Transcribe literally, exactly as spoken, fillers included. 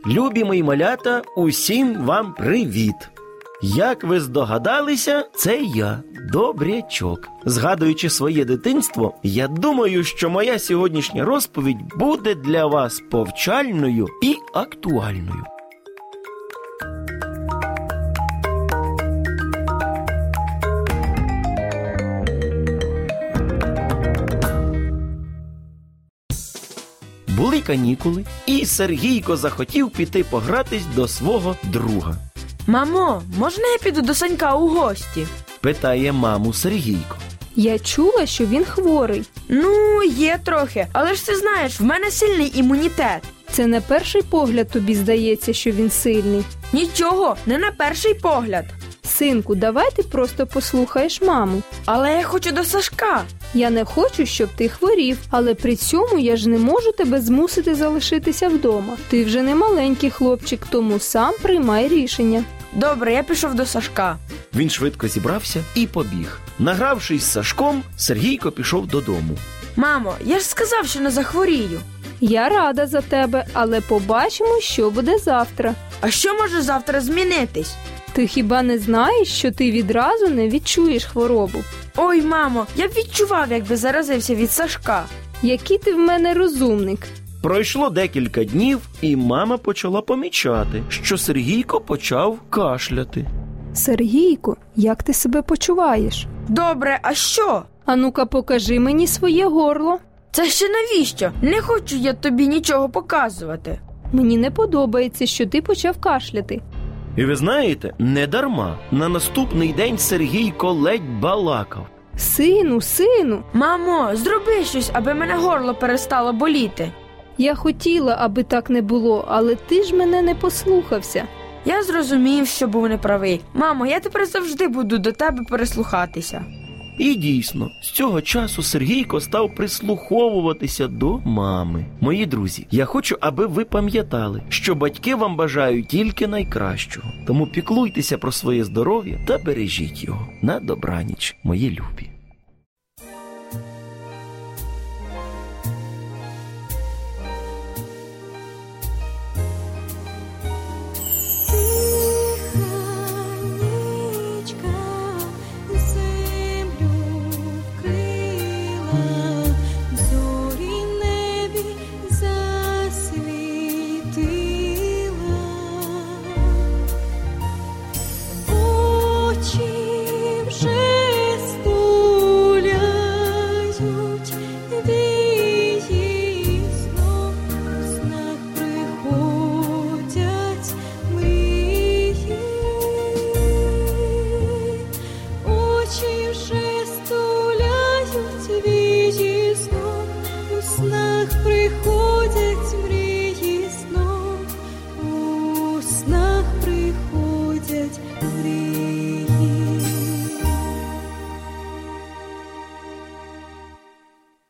Любі мої малята, усім вам привіт! Як ви здогадалися, це я, Добрячок. Згадуючи своє дитинство, я думаю, що моя сьогоднішня розповідь буде для вас повчальною і актуальною. Були канікули, і Сергійко захотів піти погратись до свого друга. Мамо, можна я піду до Санька у гості? Питає маму Сергійко. Я чула, що він хворий. Ну, є трохи, але ж ти знаєш, в мене сильний імунітет. Це на перший погляд тобі здається, що він сильний. Нічого, не на перший погляд. Синку, давай ти просто послухаєш маму. Але я хочу до Сашка. Я не хочу, щоб ти хворів, але при цьому я ж не можу тебе змусити залишитися вдома. Ти вже не маленький хлопчик, тому сам приймай рішення. Добре, я пішов до Сашка. Він швидко зібрався і побіг. Награвшись з Сашком, Сергійко пішов додому. Мамо, я ж сказав, що не захворію. Я рада за тебе, але побачимо, що буде завтра. А що може завтра змінитись? Ти хіба не знаєш, що ти відразу не відчуєш хворобу? Ой, мамо, я б відчував, якби заразився від Сашка. Який ти в мене розумник. Пройшло декілька днів, і мама почала помічати, що Сергійко почав кашляти. Сергійко, як ти себе почуваєш? Добре, а що? А ну-ка покажи мені своє горло. Це ще навіщо? Не хочу я тобі нічого показувати. Мені не подобається, що ти почав кашляти. І ви знаєте, не дарма. На наступний день Сергійко ледь балакав. Сину, сину, Мамо, зроби щось, аби мене горло перестало боліти. я хотіла, аби так не було, але ти ж мене не послухався. Я зрозумів, що був неправий. Мамо, я тепер завжди буду до тебе переслухатися. І дійсно, з цього часу Сергійко став прислуховуватися до мами. Мої друзі, я хочу, аби ви пам'ятали, що батьки вам бажають тільки найкращого. Тому піклуйтеся про своє здоров'я та бережіть його. На добраніч, мої любі.